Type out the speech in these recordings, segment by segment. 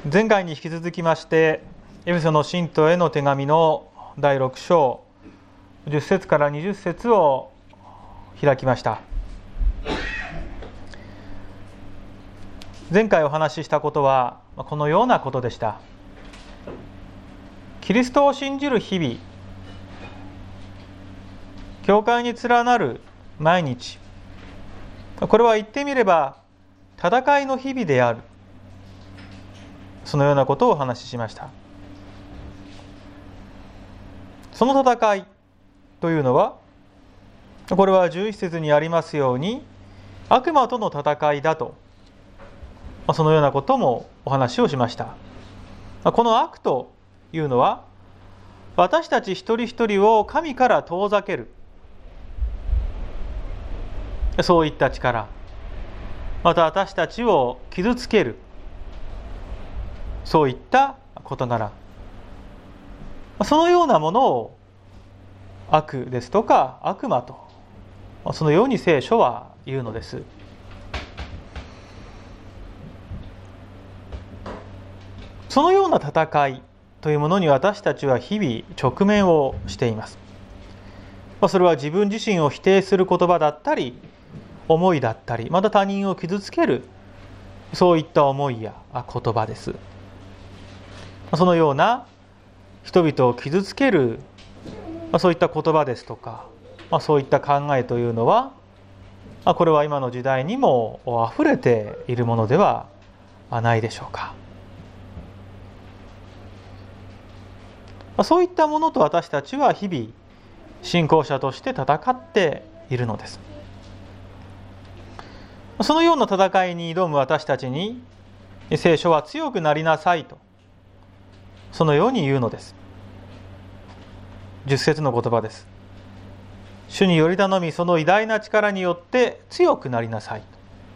前回に引き続きましてエペソの信徒への手紙の第6章10節から20節を開きました。前回お話ししたことはこのようなことでした。キリストを信じる日々、教会に連なる毎日、これは言ってみれば戦いの日々である、そのようなことをお話ししました。その戦いというのは、これは11節にありますように悪魔との戦いだと、そのようなこともお話をしました。この悪というのは、私たち一人一人を神から遠ざける、そういった力、また私たちを傷つける、そういった事柄、そのようなものを悪ですとか悪魔と、そのように聖書は言うのです。そのような戦いというものに私たちは日々直面をしています。それは自分自身を否定する言葉だったり、思いだったり、また他人を傷つける、そういった思いや言葉です。そのような人々を傷つける、そういった言葉ですとか、そういった考えというのは、これは今の時代にもあふれているものではないでしょうか。そういったものと私たちは日々信仰者として戦っているのです。そのような戦いに挑む私たちに聖書は強くなりなさいと、そのように言うのです。10節の言葉です。主により頼み、その偉大な力によって強くなりなさい。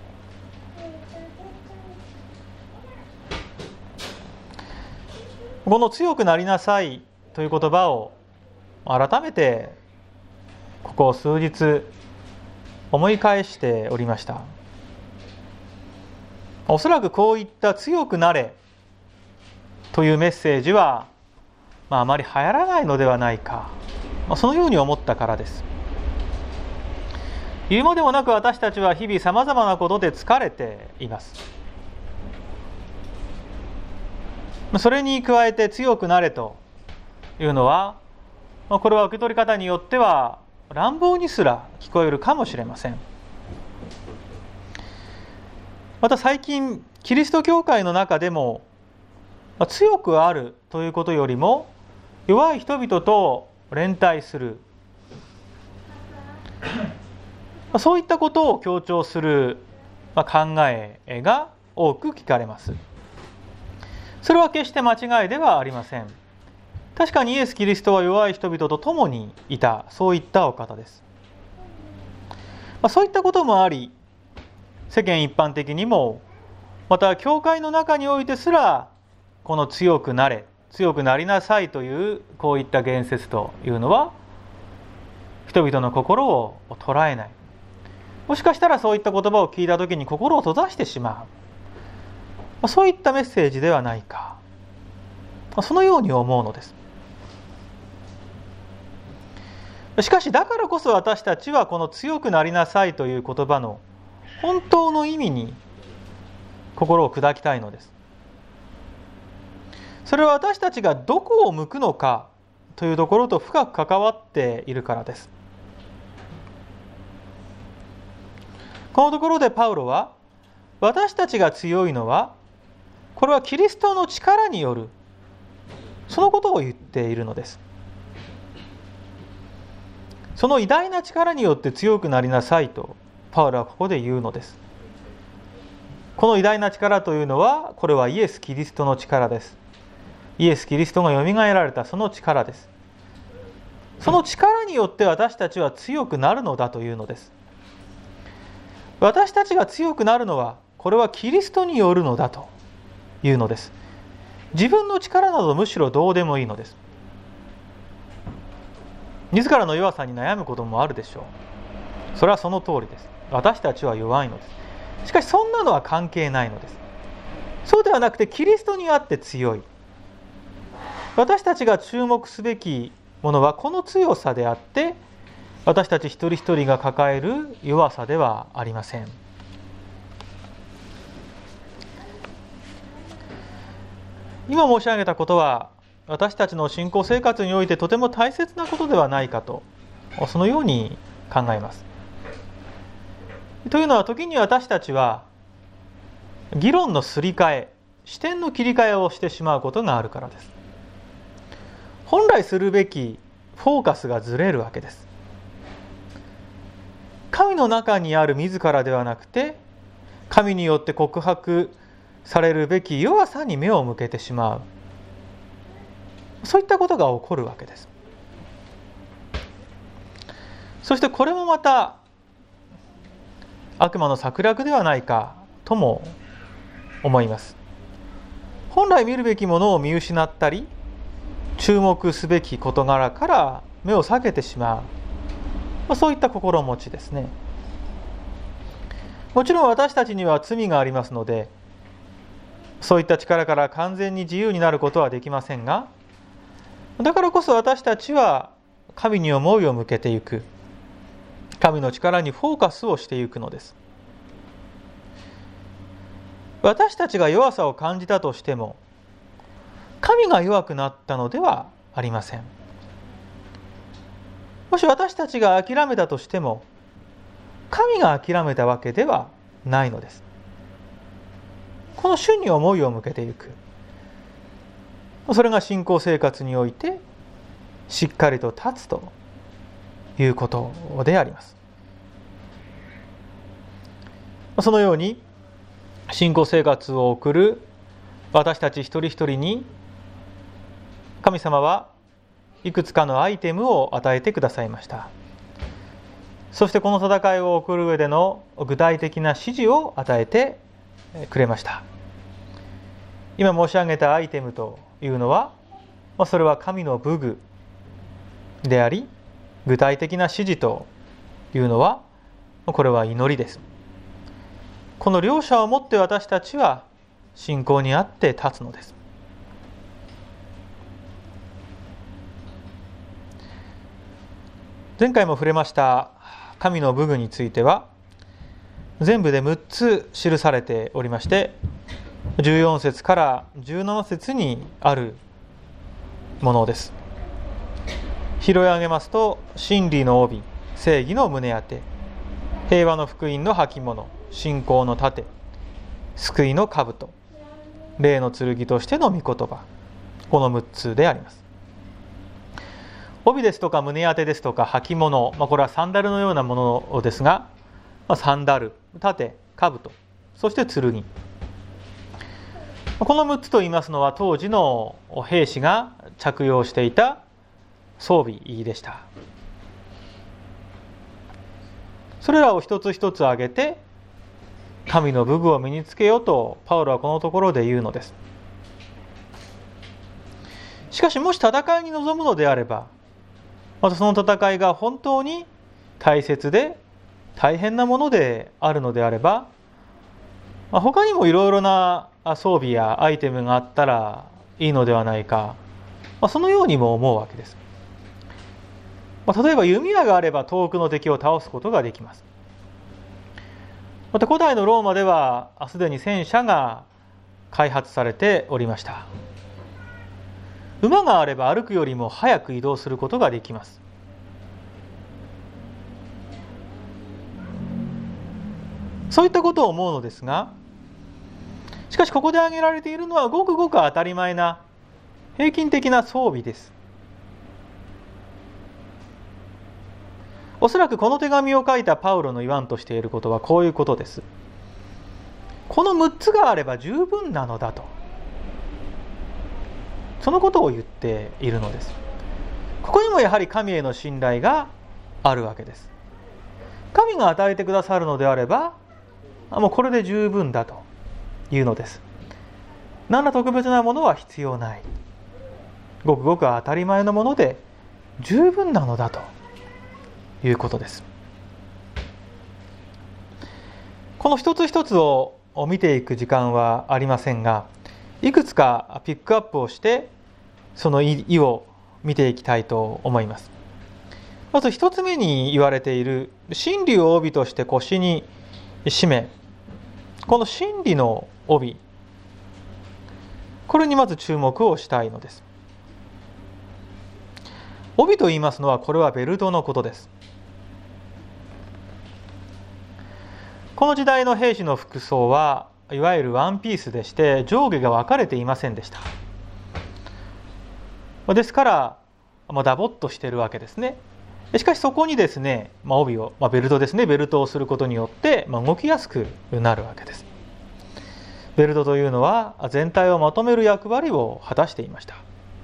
この強くなりなさいという言葉を改めてここ数日思い返しておりました。おそらくこういった強くなれというメッセージは、あまり流行らないのではないか、そのように思ったからです。言うまでもなく私たちは日々さまざまなことで疲れています。それに加えて強くなれというのは、これは受け取り方によっては乱暴にすら聞こえるかもしれません。また最近キリスト教会の中でも、強くあるということよりも弱い人々と連帯する、そういったことを強調する考えが多く聞かれます。それは決して間違いではありません。確かにイエス・キリストは弱い人々と共にいた、そういったお方です。そういったこともあり、世間一般的にも、また教会の中においてすら、この強くなれ、強くなりなさいというこういった言説というのは、人々の心を捉えない。もしかしたらそういった言葉を聞いたときに心を閉ざしてしまう、そういったメッセージではないか、そのように思うのです。しかしだからこそ私たちはこの強くなりなさいという言葉の本当の意味に心を砕きたいのです。それは私たちがどこを向くのかというところと深く関わっているからです。このところでパウロは、私たちが強いのはこれはキリストの力による、そのことを言っているのです。その偉大な力によって強くなりなさいとパウロはここで言うのです。この偉大な力というのは、これはイエス・キリストの力です。イエス・キリストがよみがえられたその力です。その力によって私たちは強くなるのだというのです。私たちが強くなるのは、これはキリストによるのだというのです。自分の力などむしろどうでもいいのです。自らの弱さに悩むこともあるでしょう。それはその通りです。私たちは弱いのです。しかしそんなのは関係ないのです。 そうではなくて、キリストにあって強い。私たちが注目すべきものはこの強さであって、私たち一人一人が抱える弱さではありません。今申し上げたことは、私たちの信仰生活においてとても大切なことではないかと、そのように考えます。というのは、時に私たちは議論のすり替え、視点の切り替えをしてしまうことがあるからです。本来するべきフォーカスがずれるわけです。神の中にある自らではなくて、神によって告白されるべき弱さに目を向けてしまう。そういったことが起こるわけです。そしてこれもまた悪魔の策略ではないかとも思います。本来見るべきものを見失ったり、注目すべき事柄から目を避けてしまう、そういった心持ちですね。もちろん私たちには罪がありますので、そういった力から完全に自由になることはできませんが、だからこそ私たちは神に思いを向けていく、神の力にフォーカスをしていくのです。私たちが弱さを感じたとしても、神が弱くなったのではありません。もし私たちが諦めたとしても、神が諦めたわけではないのです。この主に思いを向けていく、それが信仰生活においてしっかりと立つということであります。そのように信仰生活を送る私たち一人一人に、神様はいくつかのアイテムを与えてくださいました。そしてこの戦いを送る上での具体的な指示を与えてくれました。今申し上げたアイテムというのは、それは神の武具であり、具体的な指示というのは、これは祈りです。この両者をもって私たちは信仰にあって立つのです。前回も触れました神の武具については、全部で6つ記されておりまして、14節から17節にあるものです。拾い上げますと、真理の帯、正義の胸当て、平和の福音の履物、信仰の盾、救いの兜、霊の剣としての御言葉、この6つであります。帯ですとか胸当てですとか履物、これはサンダルのようなものですが、サンダル、盾、兜、そして剣、この6つといいますのは当時の兵士が着用していた装備でした。それらを一つ一つ挙げて、神の武具を身につけようとパウロはこのところで言うのです。しかし、もし戦いに臨むのであれば、またその戦いが本当に大切で大変なものであるのであれば、他にもいろいろな装備やアイテムがあったらいいのではないか、そのようにも思うわけです。例えば弓矢があれば遠くの敵を倒すことができます。また古代のローマではすでに戦車が開発されておりました。馬があれば歩くよりも早く移動することができます。そういったことを思うのですが、しかしここで挙げられているのはごくごく当たり前な平均的な装備です。おそらくこの手紙を書いたパウロの言わんとしていることはこういうことです。この6つがあれば十分なのだと、そのことを言っているのです。ここにもやはり神への信頼があるわけです。神が与えてくださるのであれば、もうこれで十分だというのです。何ら特別なものは必要ない。ごくごく当たり前のもので十分なのだということです。この一つ一つを見ていく時間はありませんが、いくつかピックアップをしてその意を見ていきたいと思います。まず一つ目に言われている真理を帯として腰に締め、この真理の帯、これにまず注目をしたいのです。帯と言いますのは、これはベルトのことです。この時代の兵士の服装はいわゆるワンピースでして、上下が分かれていませんでした。ですからダボっとしているわけですね。しかしそこにですね、帯を、ベルトですね、ベルトをすることによって動きやすくなるわけです。ベルトというのは全体をまとめる役割を果たしていました。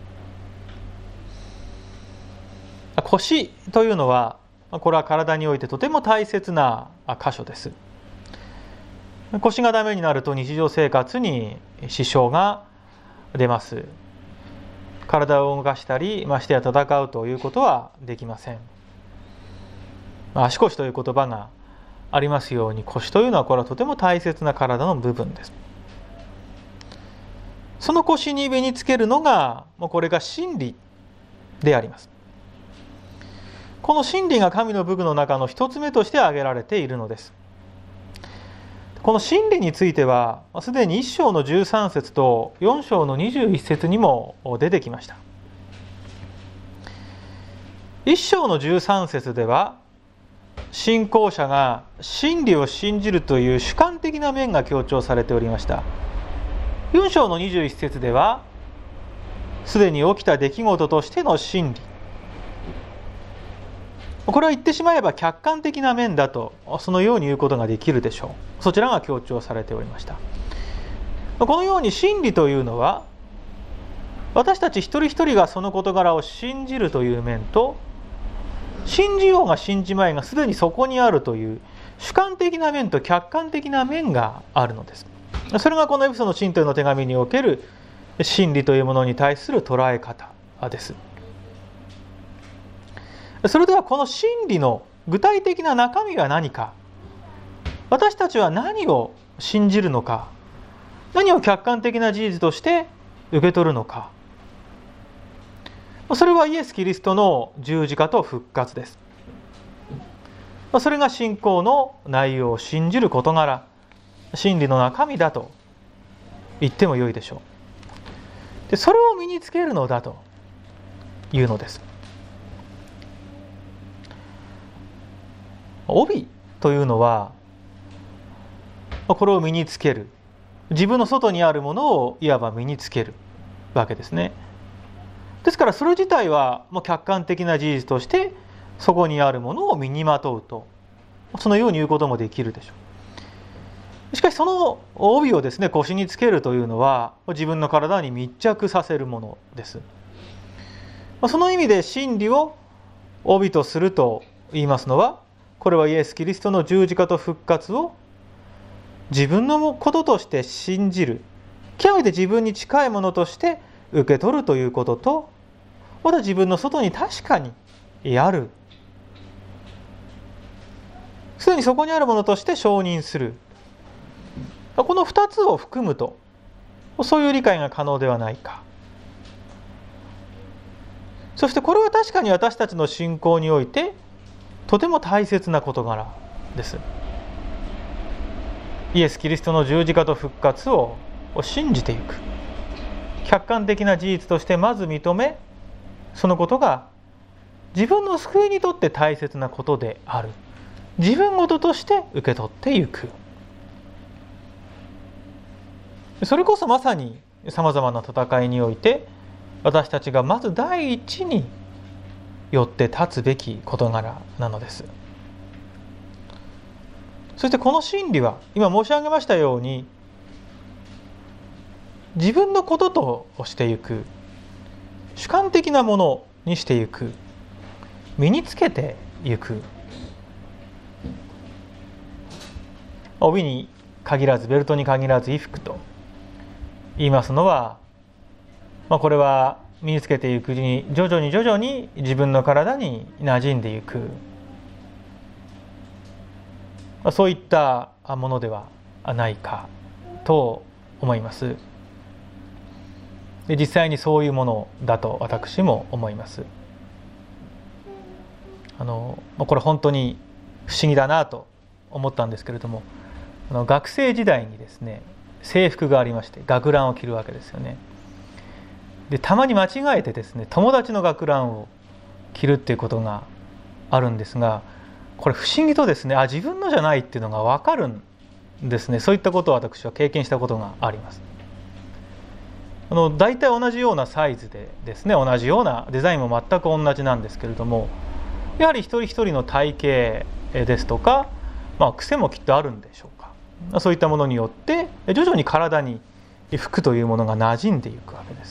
腰というのは、これは体においてとても大切な箇所です。腰がダメになると日常生活に支障が出ます。体を動かしたり、ましてや戦うということはできません。足腰という言葉がありますように、腰というのはこれはとても大切な体の部分です。その腰に身につけるのが、これが真理であります。この真理が神の武具の中の一つ目として挙げられているのです。この真理についてはすでに1章の13節と4章の21節にも出てきました。1章の13節では、信仰者が真理を信じるという主観的な面が強調されておりました。4章の21節では、すでに起きた出来事としての真理、これは言ってしまえば客観的な面だと、そのように言うことができるでしょう。そちらが強調されておりました。このように真理というのは、私たち一人一人がその事柄を信じるという面と、信じようが信じまいがすでにそこにあるという主観的な面と客観的な面があるのです。それがこのエペソの信徒への手紙における真理というものに対する捉え方です。それではこの真理の具体的な中身が何か、私たちは何を信じるのか、何を客観的な事実として受け取るのか、それはイエス・キリストの十字架と復活です。それが信仰の内容を信じる事柄、真理の中身だと言ってもよいでしょう。で、それを身につけるのだというのです。帯というのは、これを身につける、自分の外にあるものをいわば身につけるわけですね。ですからそれ自体は客観的な事実としてそこにあるものを身にまとうと、そのように言うこともできるでしょう。しかしその帯をですね、腰につけるというのは自分の体に密着させるものです。その意味で真理を帯とすると言いますのは、これはイエス・キリストの十字架と復活を自分のこととして信じる、極めて自分に近いものとして受け取るということと、また自分の外に確かにある、すでにそこにあるものとして承認する、この2つを含むと、そういう理解が可能ではないか。そしてこれは確かに私たちの信仰においてとても大切な事柄です。イエス・キリストの十字架と復活を信じていく、客観的な事実としてまず認め、そのことが自分の救いにとって大切なことである、自分事として受け取っていく。それこそまさにさまざまな戦いにおいて、私たちがまず第一によって立つべき事柄なのです。そしてこの真理は今申し上げましたように、自分のこととしていく、主観的なものにしていく、身につけていく。帯に限らず、ベルトに限らず、衣服と言いますのは、これは身につけていくうちに徐々に自分の体に馴染んでいく、そういったものではないかと思います。で、実際にそういうものだと私も思います。これ本当に不思議だなと思ったんですけれども、学生時代にですね、制服がありまして学ランを着るわけですよね。で、たまに間違えてですね、友達の学ランを着るっていうことがあるんですが、これ不思議とですね、自分のじゃないっていうのが分かるんですね。そういったことを私は経験したことがあります。大体同じようなサイズでですね、同じようなデザインも全く同じなんですけれども、やはり一人一人の体型ですとか、癖もきっとあるんでしょうか。そういったものによって徐々に体に服というものが馴染んでいくわけです。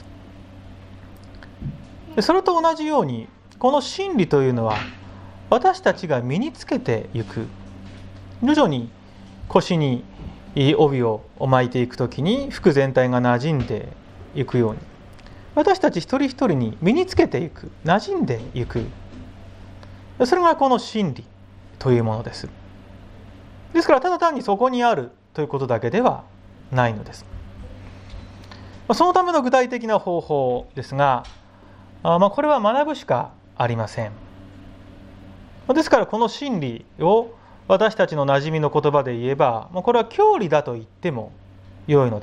それと同じように、この真理というのは私たちが身につけていく、徐々に腰に帯を巻いていくときに服全体が馴染んでいくように、私たち一人一人に身につけていく、馴染んでいく、それがこの真理というものです。ですから、ただ単にそこにあるということだけではないのです。そのための具体的な方法ですが、これは学ぶしかありません。ですからこの真理を私たちの馴染みの言葉で言えば、これは教理だと言っても良いのです。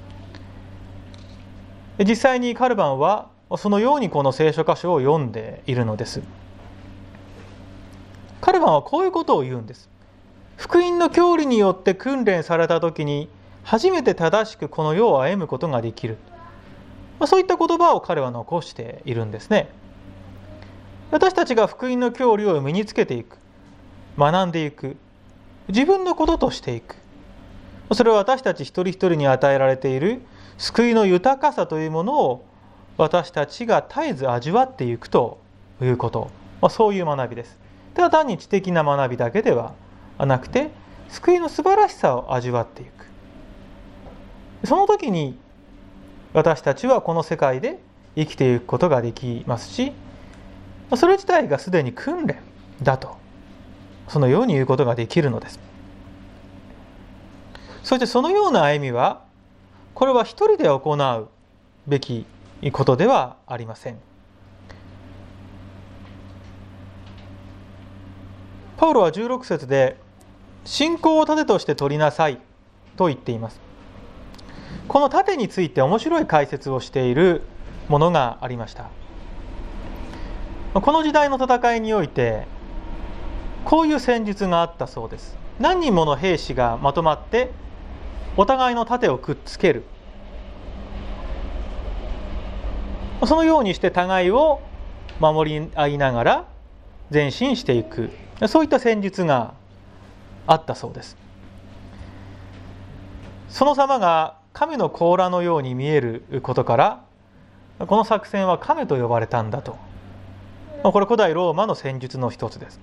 実際にカルバンはそのようにこの聖書箇所を読んでいるのです。カルバンはこういうことを言うんです。福音の教理によって訓練された時に初めて正しくこの世を歩むことができる、そういった言葉を彼は残しているんですね。私たちが福音の教理を身につけていく、学んでいく、自分のこととしていく、それは私たち一人一人に与えられている救いの豊かさというものを私たちが絶えず味わっていくということ、そういう学びです。ただ単に知的な学びだけではなくて、救いの素晴らしさを味わっていく。その時に私たちはこの世界で生きていくことができますし、それ自体がすでに訓練だと、そのように言うことができるのです。そしてそのような歩みは、これは一人で行うべきことではありません。パウロは16節で、信仰を盾として取りなさいと言っています。この盾について面白い解説をしているものがありました。この時代の戦いにおいてこういう戦術があったそうです。何人もの兵士がまとまってお互いの盾をくっつける、そのようにして互いを守り合いながら前進していく、そういった戦術があったそうです。その様が亀の甲羅のように見えることから、この作戦は亀と呼ばれたんだと。これ古代ローマの戦術の一つです。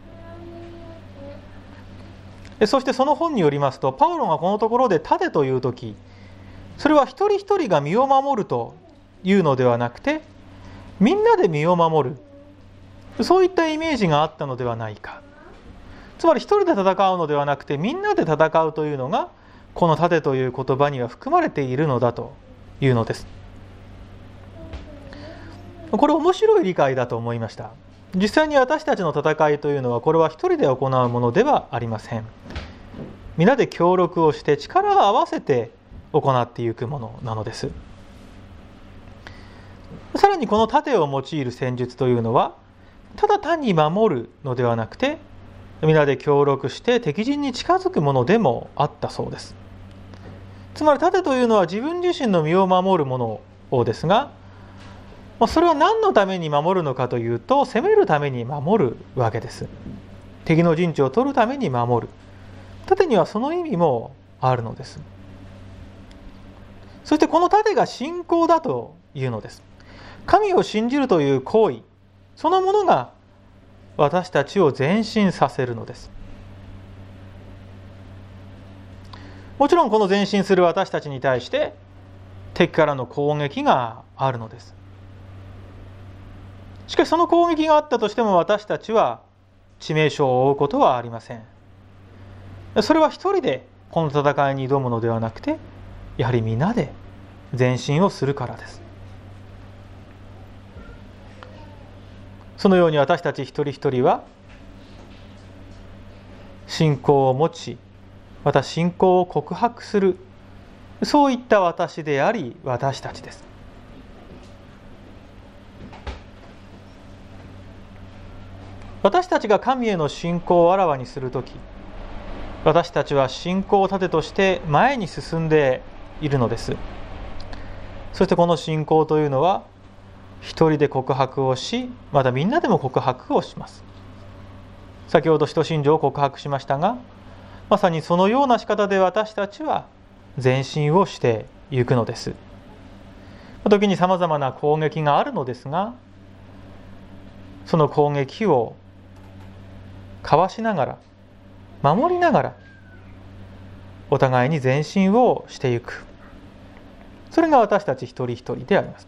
そしてその本によりますと、パウロがこのところで盾というとき、それは一人一人が身を守るというのではなくて、みんなで身を守る、そういったイメージがあったのではないか。つまり一人で戦うのではなくて、みんなで戦うというのがこの盾という言葉には含まれているのだというのです。これ面白い理解だと思いました。実際に私たちの戦いというのは、これは一人で行うものではありません。皆で協力をして力を合わせて行っていくものなのです。さらにこの盾を用いる戦術というのは、ただ単に守るのではなくて、皆で協力して敵陣に近づくものでもあったそうです。つまり盾というのは自分自身の身を守るものですが、それは何のために守るのかというと、攻めるために守るわけです。敵の陣地を取るために守る。盾にはその意味もあるのです。そしてこの盾が信仰だというのです。神を信じるという行為そのものが私たちを前進させるのです。もちろんこの前進する私たちに対して敵からの攻撃があるのです。しかしその攻撃があったとしても、私たちは致命傷を負うことはありません。それは一人でこの戦いに挑むのではなくて、 やはり皆で前進をするからです。そのように私たち一人一人は信仰を持ち、また信仰を告白する、そういった私であり私たちです。私たちが神への信仰をあらわにするとき、私たちは信仰盾として前に進んでいるのです。そしてこの信仰というのは一人で告白をし、またみんなでも告白をします。先ほど使徒信条を告白しましたが、まさにそのような仕方で私たちは前進をしていくのです。時にさまざまな攻撃があるのですが、その攻撃をかわしながら、守りながら、お互いに前進をしていく。それが私たち一人一人であります。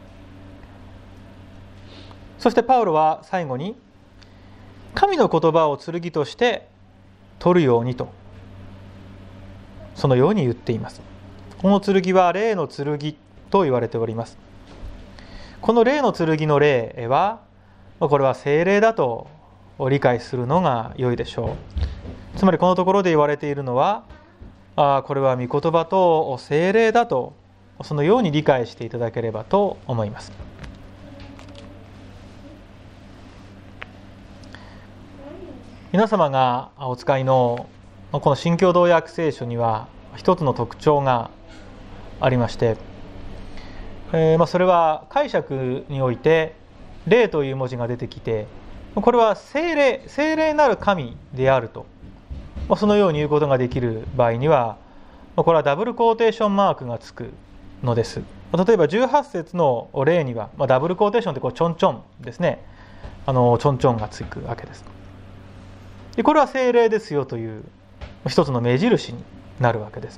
そしてパウロは最後に、神の言葉を剣として取るようにと、そのように言っています。この剣は霊の剣と言われております。この霊の剣の霊は、これは聖霊だと理解するのが良いでしょう。つまりこのところで言われているのは、これは御言葉と聖霊だと、そのように理解していただければと思います。皆様がお使いのこの新共同訳聖書には一つの特徴がありまして、それは解釈において霊という文字が出てきて、これは聖霊なる神であると、そのように言うことができる場合には、これはダブルコーテーションマークがつくのです。例えば18節の例には、ダブルコーテーションってちょんちょんですね、ちょんちょんがつくわけです。でこれは聖霊ですよという一つの目印になるわけです。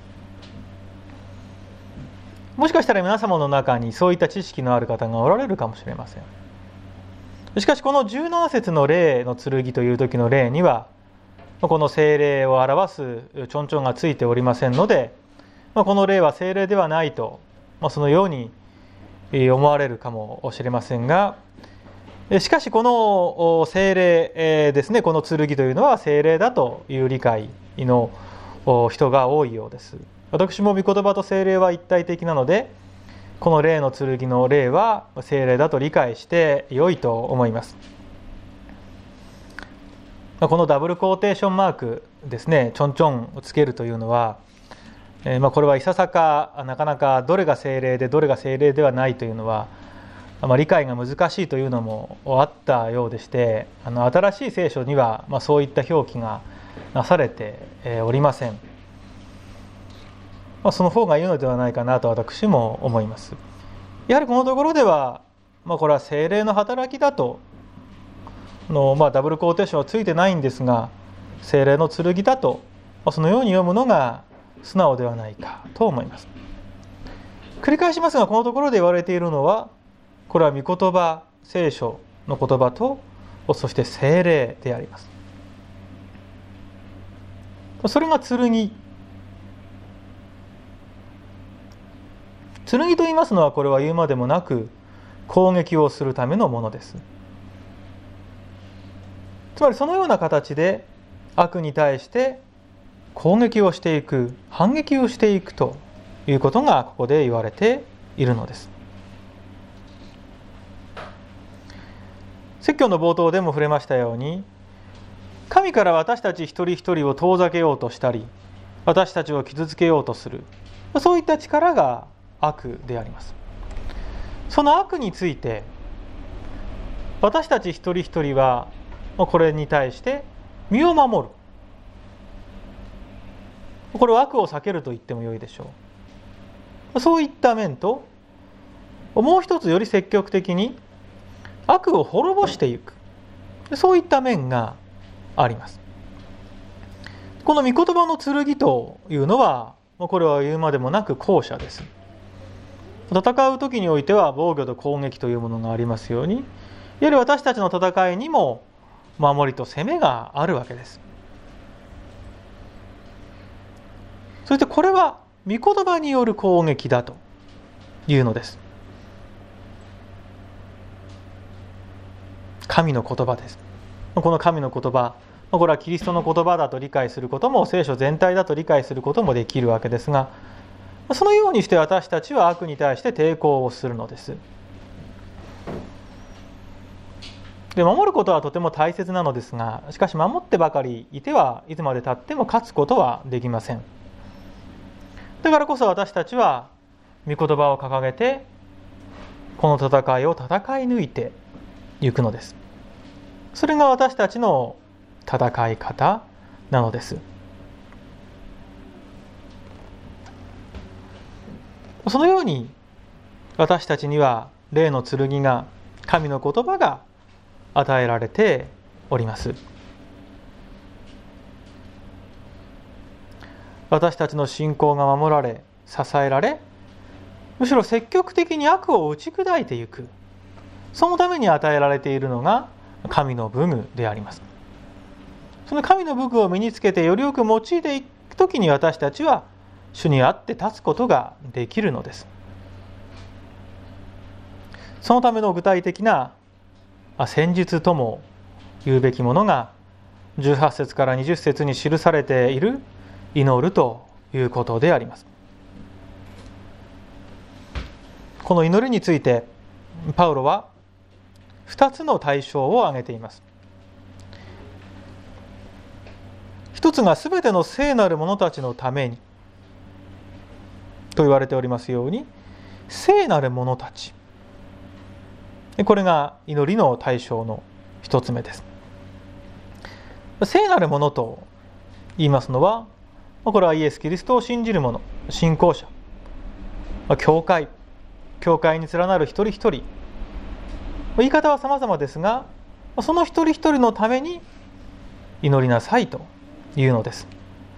もしかしたら皆様の中にそういった知識のある方がおられるかもしれません。しかしこの17節の霊の剣という時の霊には、この聖霊を表すちょんちょんがついておりませんので、この霊は聖霊ではないと、そのように思われるかもしれませんが、しかしこの聖霊ですね、この剣というのは聖霊だという理解の人が多いようです。私も御言葉と聖霊は一体的なので、この霊の剣の霊は聖霊だと理解して良いと思います。このダブルコーテーションマークですね、ちょんちょんをつけるというのは、これはいささかなかなかどれが聖霊でどれが聖霊ではないというのは、理解が難しいというのもあったようでして、新しい聖書にはそういった表記がなされておりません。その方がいいのではないかなと私も思います。やはりこのところでは、これは聖霊の働きだと、ダブルコーテーションはついてないんですが、聖霊の剣だと、そのように読むのが素直ではないかと思います。繰り返しますが、このところで言われているのは、これは御言葉、聖書の言葉と、そして聖霊であります。それが剣。剣と言いますのは、これは言うまでもなく攻撃をするためのものです。つまりそのような形で悪に対して攻撃をしていく、反撃をしていくということがここで言われているのです。説教の冒頭でも触れましたように、神から私たち一人一人を遠ざけようとしたり、私たちを傷つけようとする、そういった力が悪であります。その悪について私たち一人一人はこれに対して身を守る、これを悪を避けると言ってもよいでしょう。そういった面と、もう一つより積極的に悪を滅ぼしていく、そういった面があります。この御言葉の剣というのは、これは言うまでもなく後者です。戦う時においては防御と攻撃というものがありますように、やはり私たちの戦いにも守りと攻めがあるわけです。そしてこれは御言葉による攻撃だというのです。神の言葉です。この神の言葉、これはキリストの言葉だと理解することも、聖書全体だと理解することもできるわけですが、そのようにして私たちは悪に対して抵抗をするのです。で、守ることはとても大切なのですが、しかし守ってばかりいてはいつまでたっても勝つことはできません。だからこそ私たちは御言葉を掲げてこの戦いを戦い抜いていくのです。それが私たちの戦い方なのです。そのように私たちには霊の剣が、神の言葉が与えられております。私たちの信仰が守られ、支えられ、むしろ積極的に悪を打ち砕いていく、そのために与えられているのが神の武具であります。その神の武具を身につけてよりよく用いていくときに、私たちは主にあって立つことができるのです。そのための具体的な戦術とも言うべきものが18節から20節に記されている祈るということであります。この祈りについてパウロは2つの対象を挙げています。一つがすべての聖なる者たちのためにと言われておりますように、聖なる者たち、これが祈りの対象の一つ目です。聖なる者と言いますのは、これはイエス・キリストを信じる者、信仰者、教会に連なる一人一人、言い方は様々ですが、その一人一人のために祈りなさいというのです。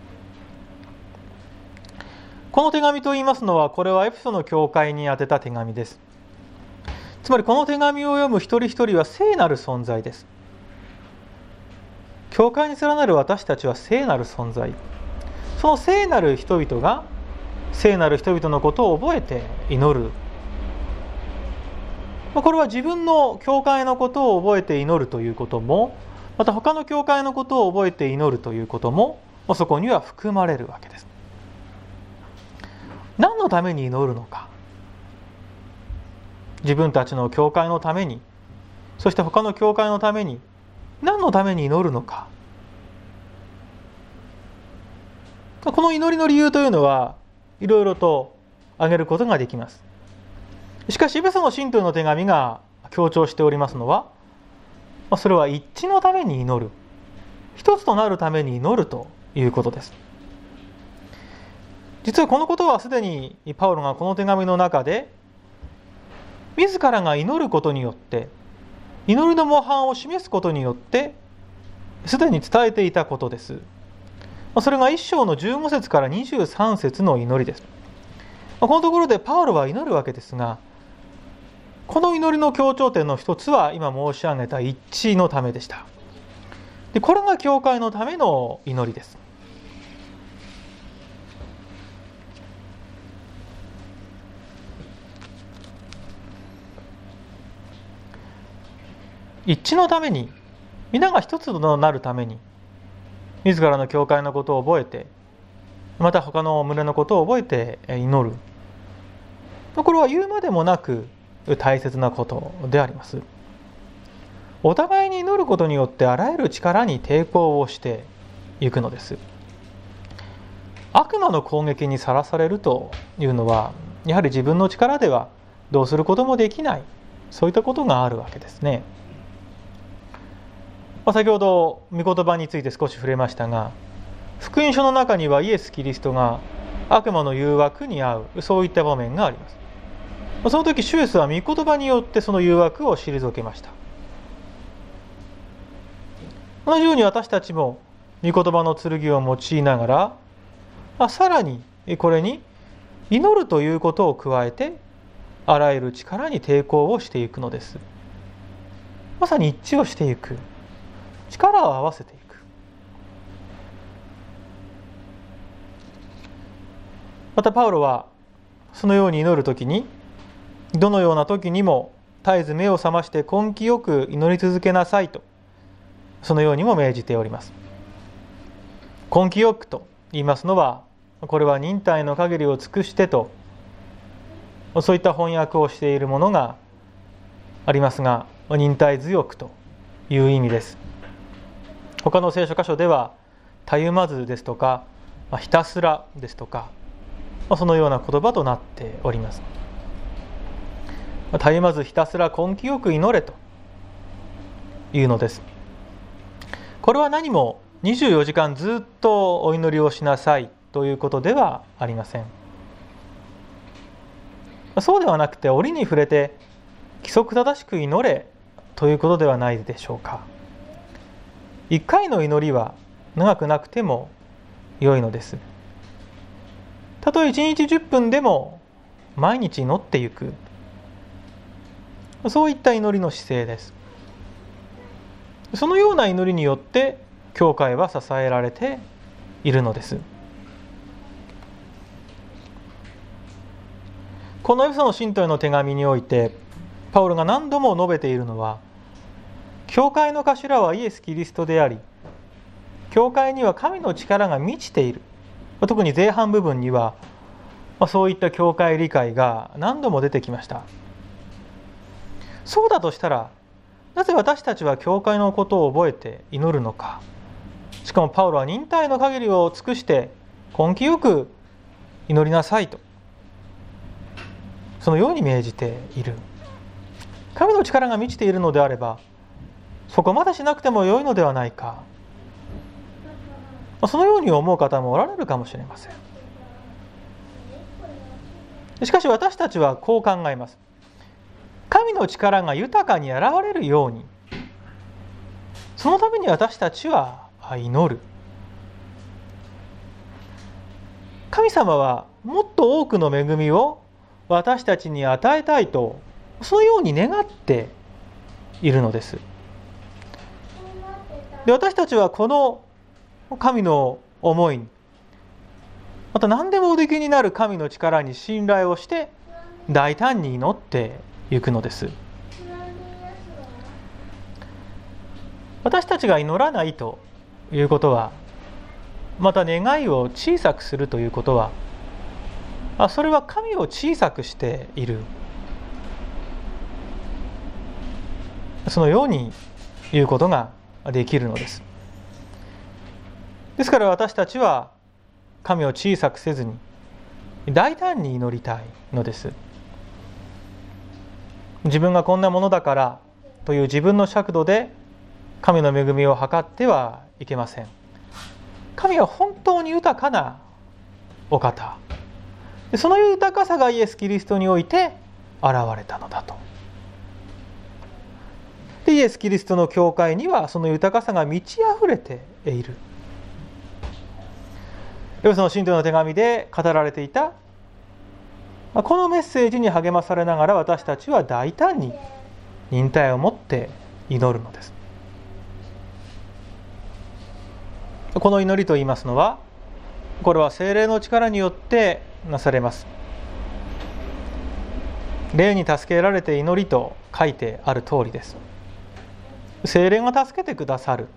この手紙と言いますのは、これはエペソの教会に宛てた手紙です。つまりこの手紙を読む一人一人は聖なる存在です。教会に連なる私たちは聖なる存在。その聖なる人々が聖なる人々のことを覚えて祈る。これは自分の教会のことを覚えて祈るということも、また他の教会のことを覚えて祈るということも、そこには含まれるわけです。何のために祈るのか。自分たちの教会のために、そして他の教会のために、何のために祈るのか。この祈りの理由というのはいろいろと挙げることができます。しかしエペソの信徒の手紙が強調しておりますのは、それは一致のために祈る、一つとなるために祈るということです。実はこのことはすでにパウロがこの手紙の中で自らが祈ることによって、祈りの模範を示すことによってすでに伝えていたことです。それが1章の15節から23節の祈りです。このところでパウロは祈るわけですが、この祈りの強調点の一つは今申し上げた一致のためでした。で、これが教会のための祈りです。一致のために、皆が一つとなるために、自らの教会のことを覚えて、また他の群れのことを覚えて祈る。これは言うまでもなく大切なことであります。お互いに祈ることによってあらゆる力に抵抗をしていくのです。悪魔の攻撃にさらされるというのは、やはり自分の力ではどうすることもできない、そういったことがあるわけですね。先ほど御言葉について少し触れましたが、福音書の中にはイエス・キリストが悪魔の誘惑に遭う、そういった場面があります。その時主イエスは御言葉によってその誘惑を退けました。同じように私たちも御言葉の剣を用いながら、さらにこれに祈るということを加えて、あらゆる力に抵抗をしていくのです。まさに一致をしていく、力を合わせていく。 またパウロはそのように祈るときに、どのような時にも絶えず目を覚まして根気よく祈り続けなさいと、そのようにも命じております。根気よくと言いますのは、これは忍耐の限りを尽くしてと、そういった翻訳をしているものがありますが、忍耐強くという意味です。他の聖書箇所ではたゆまずですとか、ひたすらですとか、そのような言葉となっております。たゆまずひたすら根気よく祈れというのです。これは何も24時間ずっとお祈りをしなさいということではありません。そうではなくて、折に触れて規則正しく祈れということではないでしょうか。1回の祈りは長くなくても良いのです。たとえ1日10分でも毎日祈ってゆく、そういった祈りの姿勢です。そのような祈りによって教会は支えられているのです。このエフェソの信徒への手紙においてパウロが何度も述べているのは、教会の頭はイエス・キリストであり、教会には神の力が満ちている。特に前半部分にはそういった教会理解が何度も出てきました。そうだとしたら、なぜ私たちは教会のことを覚えて祈るのか。しかもパウロは忍耐の限りを尽くして根気よく祈りなさいと、そのように命じている。神の力が満ちているのであれば、そこまでしなくても良いのではないか。そのように思う方もおられるかもしれません。しかし私たちはこう考えます。神の力が豊かに現れるように、そのために私たちは祈る。神様はもっと多くの恵みを私たちに与えたいと、そのように願っているのです。で、私たちはこの神の思いに、また何でもおできになる神の力に信頼をして大胆に祈っていくのです。私たちが祈らないということは、また願いを小さくするということは、それは神を小さくしている、そのように言うことができるのです。ですから私たちは神を小さくせずに大胆に祈りたいのです。自分がこんなものだからという自分の尺度で神の恵みを図ってはいけません。神は本当に豊かなお方、その豊かさがイエス・キリストにおいて現れたのだと。で、イエス・キリストの教会にはその豊かさが満ち溢れている。エペソの信徒の手紙で語られていたこのメッセージに励まされながら、私たちは大胆に忍耐を持って祈るのです。この祈りといいますのは、これは聖霊の力によってなされます。霊に助けられて祈りと書いてある通りです。聖霊が助けてくださる。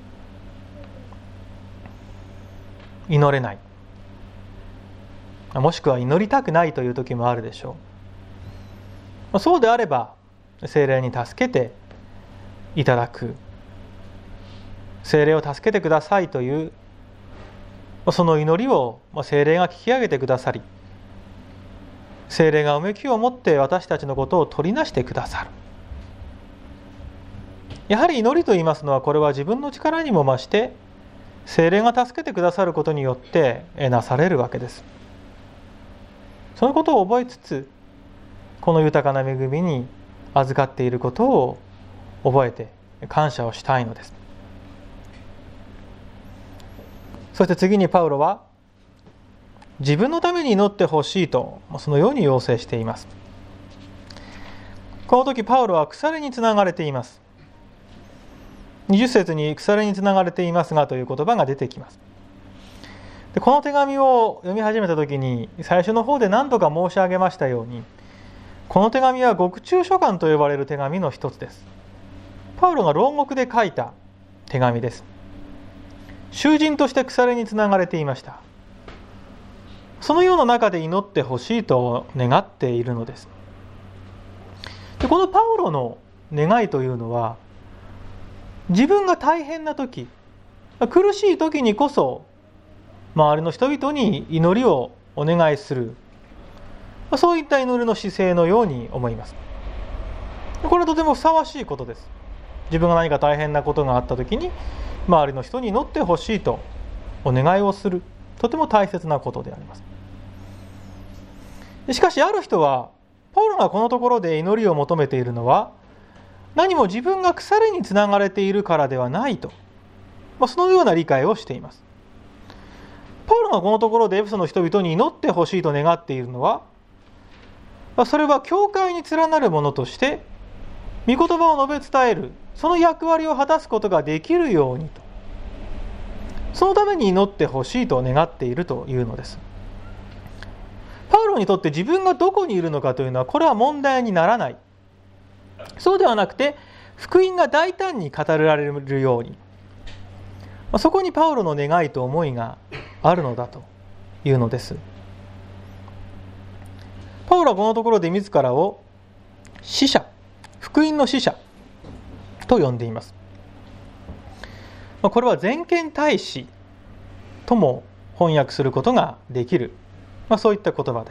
祈れない、もしくは祈りたくないという時もあるでしょう。そうであれば聖霊に助けていただく、聖霊を助けてくださいというその祈りを聖霊が聞き上げてくださり、聖霊がうめきを持って私たちのことを取りなしてくださる。やはり祈りと言いますのは、これは自分の力にも増して聖霊が助けてくださることによってなされるわけです。そのことを覚えつつ、この豊かな恵みに預かっていることを覚えて感謝をしたいのです。そして次にパウロは、自分のために祈ってほしいとそのように要請しています。この時パウロは鎖につながれています。20節に鎖につながれていますがという言葉が出てきます。 でこの手紙を読み始めた時に最初の方で何度か申し上げましたように、この手紙は獄中書簡と呼ばれる手紙の一つです。パウロが牢獄で書いた手紙です。囚人として鎖につながれていました。そのような中で祈ってほしいと願っているのです。でこのパウロの願いというのは、自分が大変な時、苦しい時にこそ周りの人々に祈りをお願いする、そういった祈りの姿勢のように思います。これはとてもふさわしいことです。自分が何か大変なことがあった時に周りの人に祈ってほしいとお願いをする、とても大切なことであります。しかしある人は、パウロがこのところで祈りを求めているのは何も自分が鎖につながれているからではないと、そのような理解をしています。パウロがこのところでエペソの人々に祈ってほしいと願っているのは、それは教会に連なるものとして御言葉を述べ伝える、その役割を果たすことができるようにと、そのために祈ってほしいと願っているというのです。パウロにとって自分がどこにいるのかというのは、これは問題にならない。そうではなくて、福音が大胆に語られるように、そこにパウロの願いと思いがあるのだというのです。パウロはこのところで自らを使者、福音の使者と呼んでいます。これは全権大使とも翻訳することができる、そういった言葉です。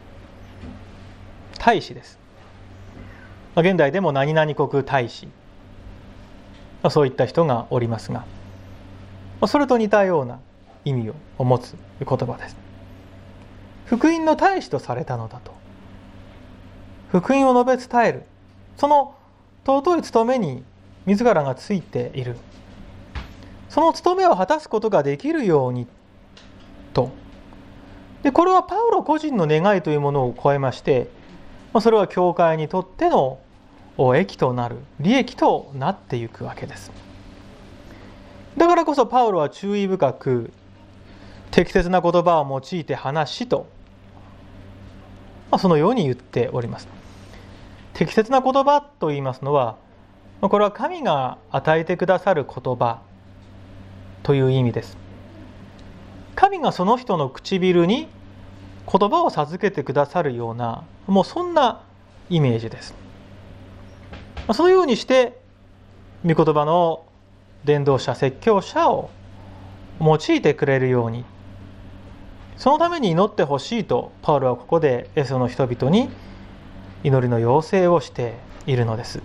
大使です。現代でも何々国大使、そういった人がおりますが、それと似たような意味を持つ言葉です。福音の大使とされたのだと。福音を述べ伝える、その尊い務めに自らがついている。その務めを果たすことができるようにと。でこれはパウロ個人の願いというものを超えまして、それは教会にとっての益となる、利益となっていくわけです。だからこそパウロは注意深く適切な言葉を用いて話しと、そのように言っております。適切な言葉と言いますのは、これは神が与えてくださる言葉という意味です。神がその人の唇に言葉を授けてくださるような、もうそんなイメージです。そのようにして御言葉の伝道者、説教者を用いてくれるように、そのために祈ってほしいとパウロはここでエペソの人々に祈りの要請をしているのです。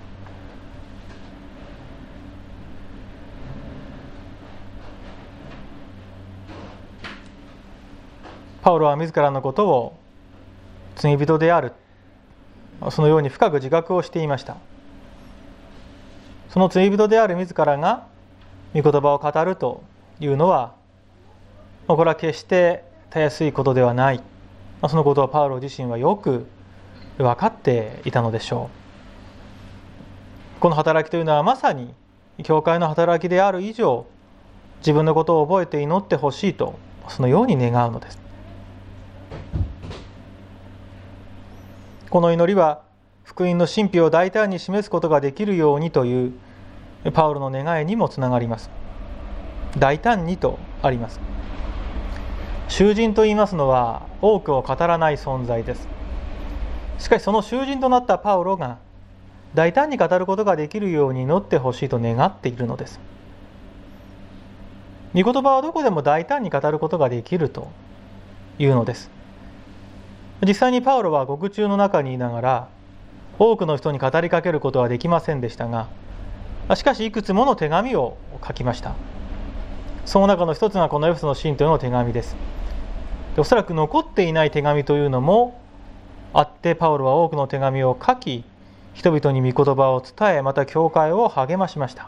パウロは自らのことを罪人である、そのように深く自覚をしていました。その罪人である自らが御言葉を語るというのは、これは決してたやすいことではない、そのことをパウロ自身はよく分かっていたのでしょう。この働きというのはまさに教会の働きである以上、自分のことを覚えて祈ってほしいと、そのように願うのです。この祈りは福音の神秘を大胆に示すことができるようにというパウロの願いにもつながります。大胆にとあります。囚人と言いますのは多くを語らない存在です。しかしその囚人となったパウロが大胆に語ることができるように祈ってほしいと願っているのです。御言葉はどこでも大胆に語ることができるというのです。実際にパウロは獄中の中にいながら多くの人に語りかけることはできませんでしたが、しかしいくつもの手紙を書きました。その中の一つがこのエペソの信徒への手紙です。おそらく残っていない手紙というのもあって、パウロは多くの手紙を書き、人々に御言葉を伝え、また教会を励ましました。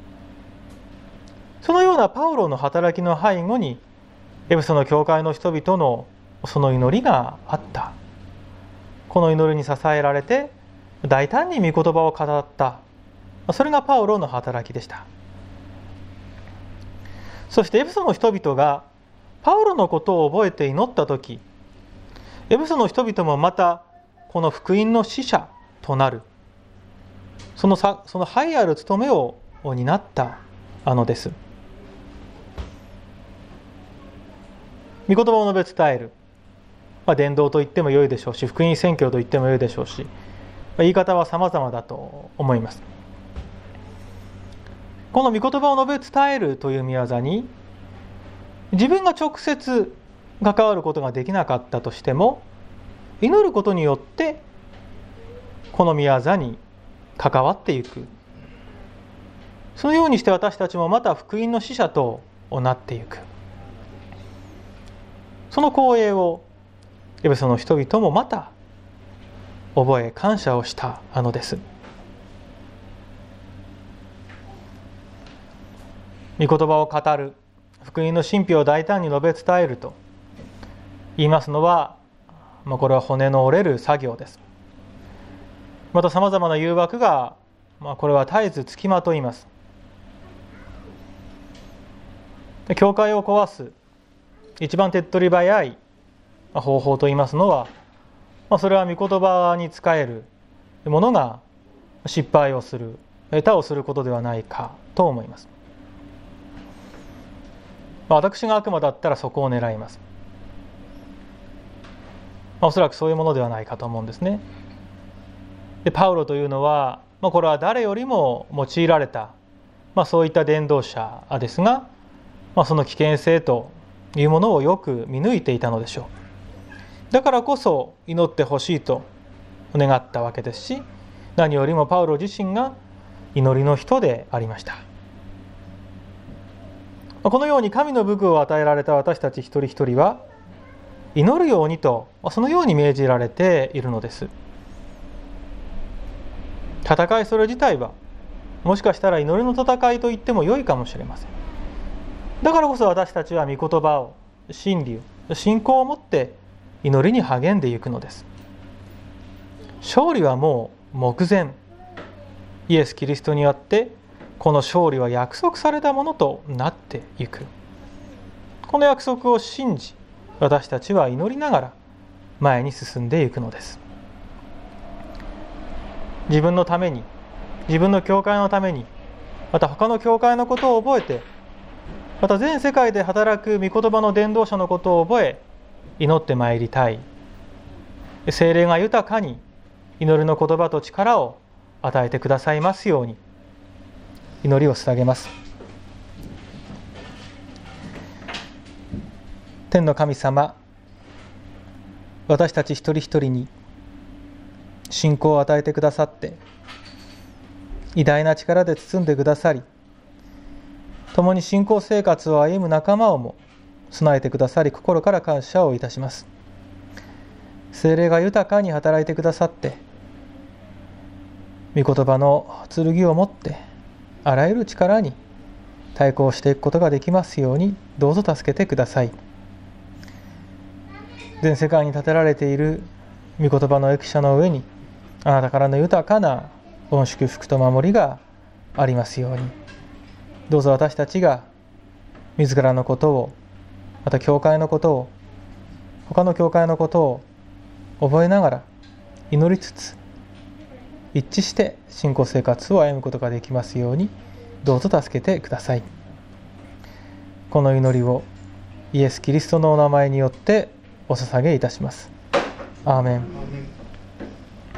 そのようなパウロの働きの背後にエペソの教会の人々のその祈りがあった。この祈りに支えられて大胆に御言葉を語った、それがパウロの働きでした。そしてエペソの人々がパウロのことを覚えて祈った時、エペソの人々もまたこの福音の使者となる、その栄ある務めを担ったのです。御言葉を述べ伝える、伝道と言ってもよいでしょうし、福音宣教と言ってもよいでしょうし、言い方は様々だと思います。この御言葉を述べ伝えるという御業に、自分が直接関わることができなかったとしても、祈ることによってこの御業に関わっていく、そのようにして私たちもまた福音の使者となっていく、その光栄をエペソの人々もまた覚え感謝をしたのです。御言葉を語る、福音の神秘を大胆に述べ伝えると言いますのは、これは骨の折れる作業です。またさまざまな誘惑が、これは絶えずつきまといます。教会を壊す一番手っ取り早い方法といいますのは、それは御言葉に仕える者が失敗をする、下手をすることではないかと思います。私が悪魔だったらそこを狙います。おそらくそういうものではないかと思うんですね。でパウロというのは、これは誰よりも用いられた、そういった伝道者ですが、その危険性というものをよく見抜いていたのでしょう。だからこそ祈ってほしいと願ったわけですし、何よりもパウロ自身が祈りの人でありました。このように神の武具を与えられた私たち一人一人は、祈るようにとそのように命じられているのです。戦いそれ自体はもしかしたら祈りの戦いと言っても良いかもしれません。だからこそ私たちは御言葉を、真理を、信仰を持って祈りに励んでいくのです。勝利はもう目前、イエス・キリストによってこの勝利は約束されたものとなっていく。この約束を信じ、私たちは祈りながら前に進んでいくのです。自分のために、自分の教会のために、また他の教会のことを覚えて、また全世界で働く御言葉の伝道者のことを覚え、祈ってまいりたい。聖霊が豊かに祈りの言葉と力を与えてくださいますように、祈りを捧げます。天の神様、私たち一人一人に信仰を与えてくださって、偉大な力で包んでくださり、共に信仰生活を歩む仲間をも備えてくださり、心から感謝をいたします。聖霊が豊かに働いてくださって、御言葉の剣を持ってあらゆる力に対抗していくことができますように、どうぞ助けてください。全世界に立てられている御言葉の駅舎の上に、あなたからの豊かな御祝福と守りがありますように、どうぞ私たちが自らのことを、また教会のことを、他の教会のことを覚えながら祈りつつ、一致して信仰生活を歩むことができますように、どうぞ助けてください。この祈りをイエス・キリストのお名前によってお捧げいたします。アーメン。